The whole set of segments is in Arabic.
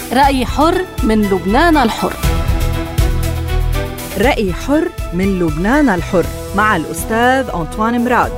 رأي حر من لبنان الحر. رأي حر من لبنان الحر مع الأستاذ أنطوان مراد.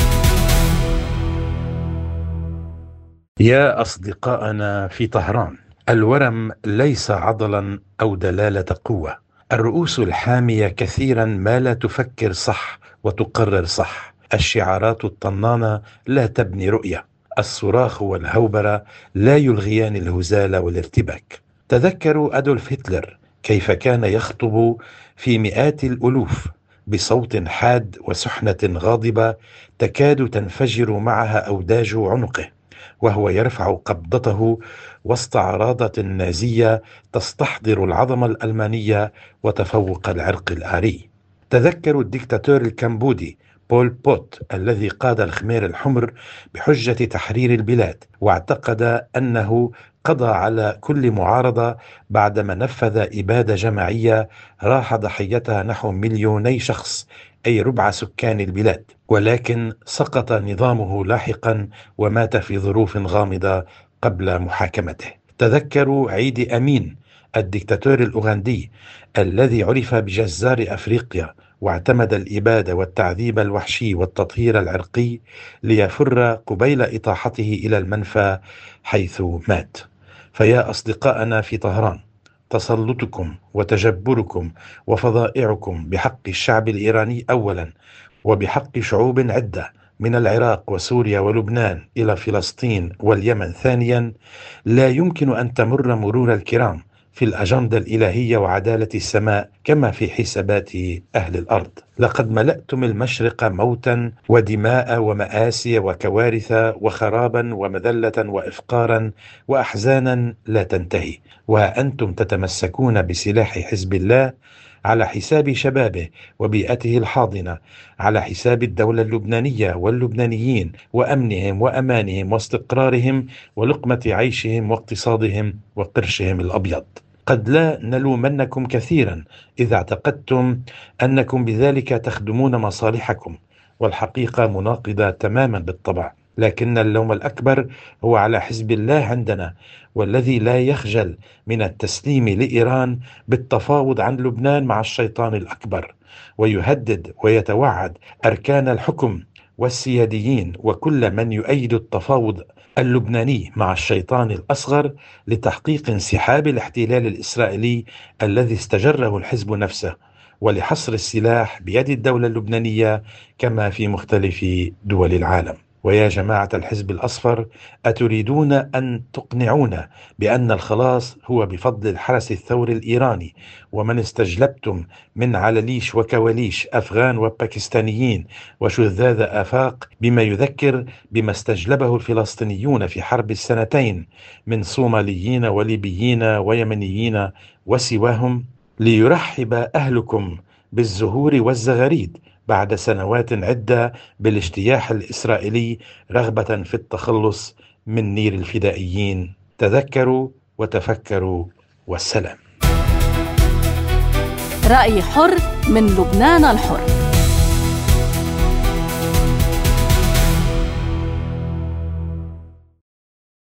يا أصدقائنا في طهران، الورم ليس عضلا أو دلالة قوة. الرؤوس الحامية كثيرا ما لا تفكر صح وتقرر صح. الشعارات الطنانة لا تبني رؤية. الصراخ والهوبرة لا يلغيان الهزال والارتباك. تذكروا أدولف هتلر كيف كان يخطب في مئات الألوف بصوت حاد وسحنة غاضبة تكاد تنفجر معها أوداج عنقه، وهو يرفع قبضته وسط عراضة نازية تستحضر العظمة الألمانية وتفوق العرق الآري. تذكروا الدكتاتور الكمبودي بول بوت الذي قاد الخمير الحمر بحجة تحرير البلاد، واعتقد أنه قضى على كل معارضة بعدما نفذ إبادة جماعية راح ضحيتها نحو 2,000,000 شخص، أي ربع سكان البلاد، ولكن سقط نظامه لاحقا ومات في ظروف غامضة قبل محاكمته. تذكروا عيدي أمين الدكتاتور الأوغندي الذي عرف بجزار أفريقيا، واعتمد الإبادة والتعذيب الوحشي والتطهير العرقي ليفر قبيل إطاحته إلى المنفى حيث مات. فيا أصدقائنا في طهران، تسلطكم وتجبركم وفظائعكم بحق الشعب الإيراني أولا، وبحق شعوب عدة من العراق وسوريا ولبنان إلى فلسطين واليمن ثانيا، لا يمكن أن تمر مرور الكرام في الأجندة الإلهية وعدالة السماء كما في حسابات أهل الأرض. لقد ملأتم المشرق موتا ودماء ومآسي وكوارث وخرابا ومذلة وإفقارا وأحزانا لا تنتهي، وأنتم تتمسكون بسلاح حزب الله على حساب شبابه وبيئته الحاضنة، على حساب الدولة اللبنانية واللبنانيين وأمنهم وأمانهم واستقرارهم ولقمة عيشهم واقتصادهم وقرشهم الأبيض. قد لا نلومنكم كثيرا إذا اعتقدتم أنكم بذلك تخدمون مصالحكم، والحقيقة مناقضة تماما بالطبع، لكن اللوم الأكبر هو على حزب الله عندنا، والذي لا يخجل من التسليم لإيران بالتفاوض عن لبنان مع الشيطان الأكبر، ويهدد ويتوعد أركان الحكم والسياديين وكل من يؤيد التفاوض اللبناني مع الشيطان الأصغر لتحقيق انسحاب الاحتلال الإسرائيلي الذي استجره الحزب نفسه، ولحصر السلاح بيد الدولة اللبنانية كما في مختلف دول العالم. ويا جماعة الحزب الأصفر، أتريدون أن تقنعونا بأن الخلاص هو بفضل الحرس الثوري الإيراني ومن استجلبتم من علليش وكواليش أفغان وباكستانيين وشذاذ آفاق، بما يذكر بما استجلبه الفلسطينيون في حرب السنتين من صوماليين وليبيين ويمنيين وسواهم، ليرحب أهلكم بالزهور والزغاريد بعد سنوات عدة بالاجتياح الإسرائيلي رغبة في التخلص من نير الفدائيين. تذكروا وتفكروا، والسلام. رأي حر من لبنان الحر.